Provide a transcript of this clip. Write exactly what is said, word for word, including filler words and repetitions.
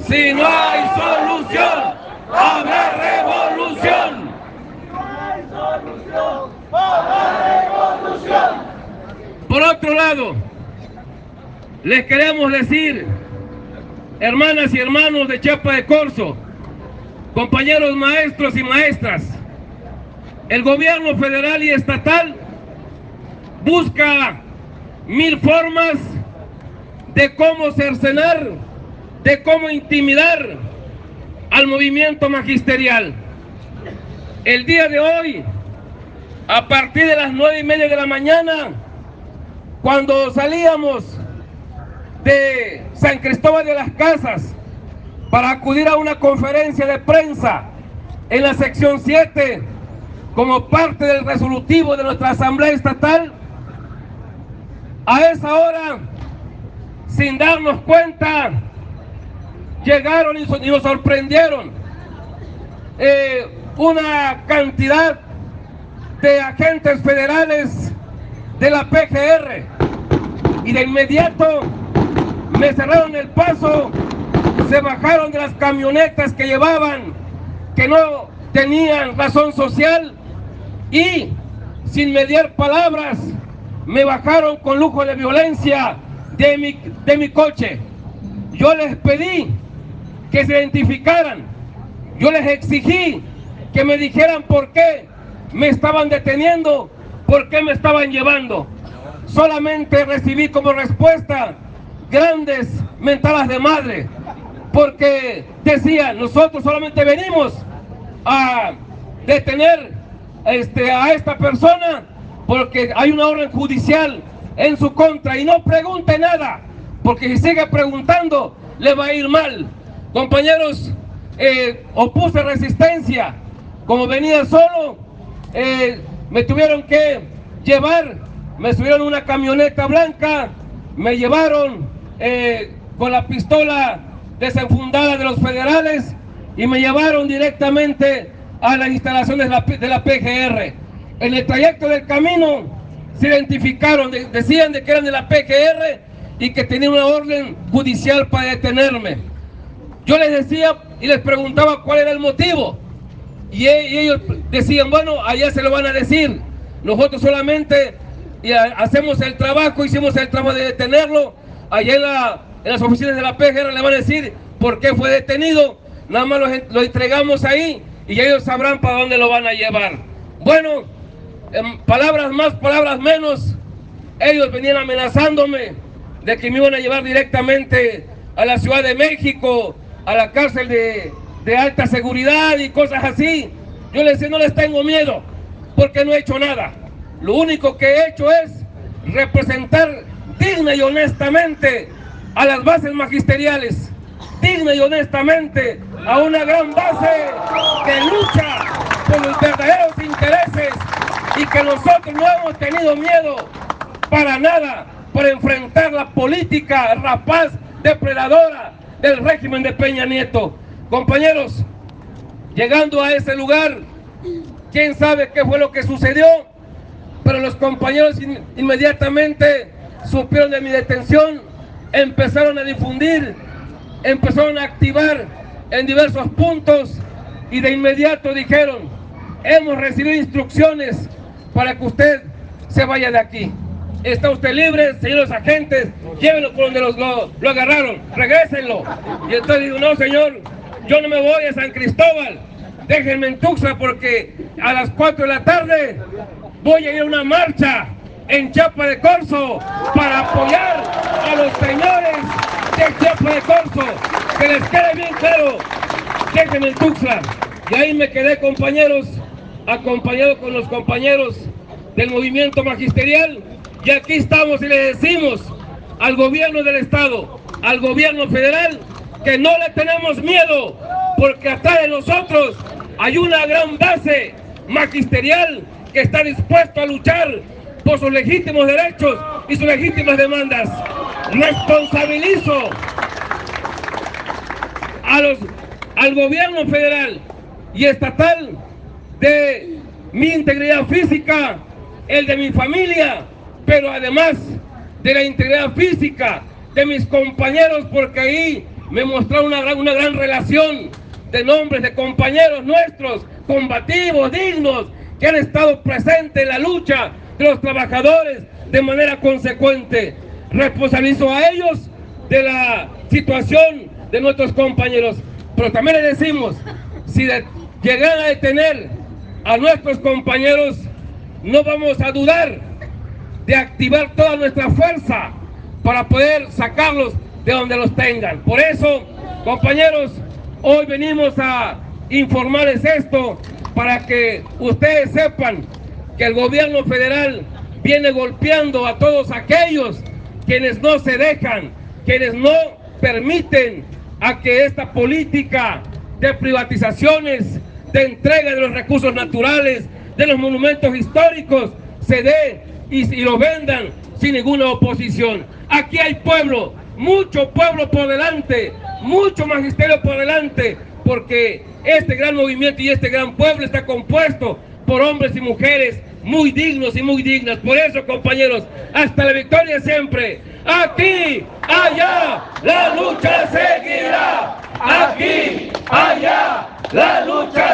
Si no hay solución, habrá revolución. No hay solución, habrá revolución. Por otro lado, les queremos decir, hermanas y hermanos de Chiapa de Corzo, compañeros maestros y maestras, el gobierno federal y estatal busca mil formas de cómo cercenar, de cómo intimidar al movimiento magisterial. El día de hoy, a partir de las nueve y media de la mañana, cuando salíamos de San Cristóbal de las Casas para acudir a una conferencia de prensa en la sección siete como parte del resolutivo de nuestra Asamblea Estatal, a esa hora, sin darnos cuenta, llegaron y nos sorprendieron eh, una cantidad de agentes federales de la P G R, y de inmediato me cerraron el paso, se bajaron de las camionetas que llevaban, que no tenían razón social, y sin mediar palabras me bajaron con lujo de violencia de mi, de mi coche. Yo les pedí que se identificaran, yo les exigí que me dijeran por qué me estaban deteniendo, por qué me estaban llevando. Solamente recibí como respuesta grandes mentadas de madre, porque decían, nosotros solamente venimos a detener este, a esta persona porque hay una orden judicial en su contra, y no pregunte nada, porque si sigue preguntando le va a ir mal. Compañeros, eh, opuse resistencia, como venía solo, eh, me tuvieron que llevar, me subieron una camioneta blanca, me llevaron eh, con la pistola desenfundada de los federales y me llevaron directamente a las instalaciones de la, de la P G R. En el trayecto del camino se identificaron, de, decían de que eran de la P G R y que tenían una orden judicial para detenerme. Yo les decía y les preguntaba cuál era el motivo, y, e, y ellos decían, bueno, allá se lo van a decir, nosotros solamente y a, hacemos el trabajo, hicimos el trabajo de detenerlo, allá en, la, en las oficinas de la P G R le van a decir por qué fue detenido, nada más lo, lo entregamos ahí y ellos sabrán para dónde lo van a llevar. Bueno, en palabras más, palabras menos, ellos venían amenazándome de que me iban a llevar directamente a la Ciudad de México, a la cárcel de, de alta seguridad y cosas así. Yo les decía, no les tengo miedo, porque no he hecho nada. Lo único que he hecho es representar digna y honestamente a las bases magisteriales, digna y honestamente a una gran base que lucha por los verdaderos intereses, y que nosotros no hemos tenido miedo para nada para enfrentar la política rapaz, depredadora del régimen de Peña Nieto. Compañeros, llegando a ese lugar, quién sabe qué fue lo que sucedió, pero los compañeros in, inmediatamente supieron de mi detención, empezaron a difundir, empezaron a activar en diversos puntos, y de inmediato dijeron, hemos recibido instrucciones para que usted se vaya de aquí. Está usted libre, señores agentes, llévenlo por donde los, lo, lo agarraron, regrésenlo. Y entonces digo, no señor, yo no me voy a San Cristóbal, déjenme en Tuxtla, porque a las cuatro de la tarde voy a ir a una marcha en Chiapa de Corzo para apoyar a los señores de Chiapa de Corzo. Que les quede bien claro, déjenme en Tuxtla. Y ahí me quedé, compañeros, acompañado con los compañeros del movimiento magisterial, y aquí estamos y le decimos al gobierno del estado, al gobierno federal, que no le tenemos miedo, porque atrás de nosotros hay una gran base magisterial que está dispuesto a luchar por sus legítimos derechos y sus legítimas demandas. Responsabilizo a los, al gobierno federal y estatal de mi integridad física, el de mi familia, pero además de la integridad física de mis compañeros, porque ahí me mostraron una gran, una gran relación de nombres de compañeros nuestros, combativos, dignos, que han estado presentes en la lucha de los trabajadores de manera consecuente. Responsabilizo a ellos de la situación de nuestros compañeros, pero también les decimos, si de, llegan a detener a nuestros compañeros, no vamos a dudar de activar toda nuestra fuerza para poder sacarlos de donde los tengan. Por eso, compañeros, hoy venimos a informarles esto para que ustedes sepan que el gobierno federal viene golpeando a todos aquellos quienes no se dejan, quienes no permiten a que esta política de privatizaciones, de entrega de los recursos naturales, de los monumentos históricos, se dé y, y lo vendan sin ninguna oposición. Aquí hay pueblo, mucho pueblo por delante, mucho magisterio por delante, porque este gran movimiento y este gran pueblo está compuesto por hombres y mujeres muy dignos y muy dignas. Por eso, compañeros, hasta la victoria siempre. Aquí, allá, la lucha seguirá. Aquí, allá, la lucha